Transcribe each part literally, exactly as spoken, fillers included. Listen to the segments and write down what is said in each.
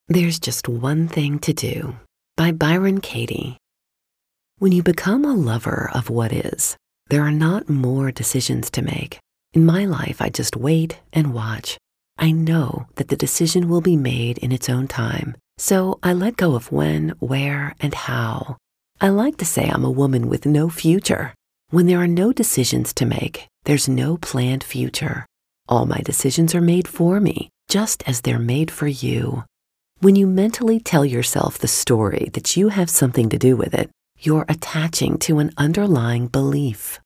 There's Just One Thing to Do by Byron Katie. When you become a lover of what is, there are not more decisions to make. In my life, I just wait and watch. I know that the decision will be made in its own time, so I let go of when, where, and how. I like to say I'm a woman with no future. When there are no decisions to make, there's no planned future. All my decisions are made for me, just as they're made for you. When you mentally tell yourself the story that you have something to do with it, you're attaching to an underlying belief.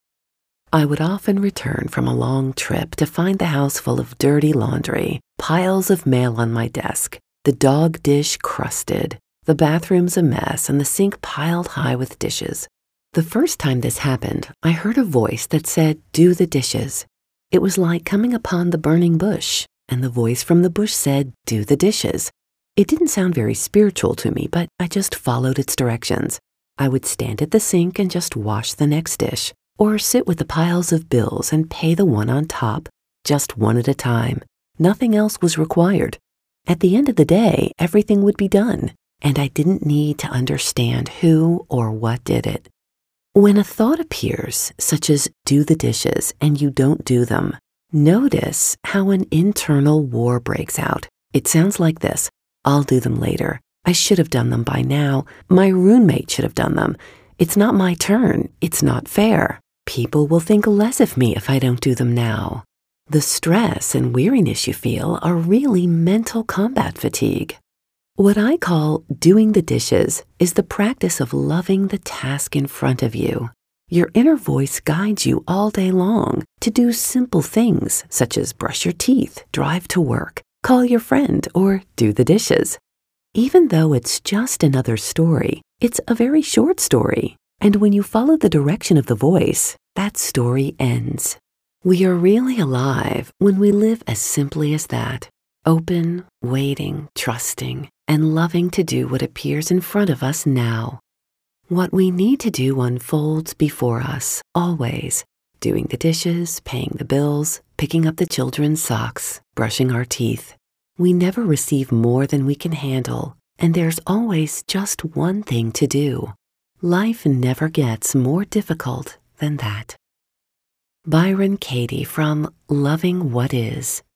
I would often return from a long trip to find the house full of dirty laundry, piles of mail on my desk, the dog dish crusted, the bathrooms a mess, and the sink piled high with dishes. The first time this happened, I heard a voice that said, "Do the dishes." It was like coming upon the burning bush, and the voice from the bush said, "Do the dishes." It didn't sound very spiritual to me, but I just followed its directions. I would stand at the sink and just wash the next dish, or sit with the piles of bills and pay the one on top, just one at a time. Nothing else was required. At the end of the day, everything would be done, and I didn't need to understand who or what did it. When a thought appears, such as "do the dishes," and you don't do them, notice how an internal war breaks out. It sounds like this: "I'll do them later. I should have done them by now. My roommate should have done them. It's not my turn. It's not fair. People will think less of me if I don't do them now." The stress and weariness you feel are really mental combat fatigue. What I call doing the dishes is the practice of loving the task in front of you. Your inner voice guides you all day long to do simple things such as brush your teeth, drive to work, call your friend, or do the dishes. Even though it's just another story, it's a very short story. And when you follow the direction of the voice, that story ends. We are really alive when we live as simply as that. Open, waiting, trusting, and loving to do what appears in front of us now. What we need to do unfolds before us, always. Doing the dishes, paying the bills, picking up the children's socks, brushing our teeth. We never receive more than we can handle, and there's always just one thing to do. Life never gets more difficult than that. Byron Katie from Loving What Is.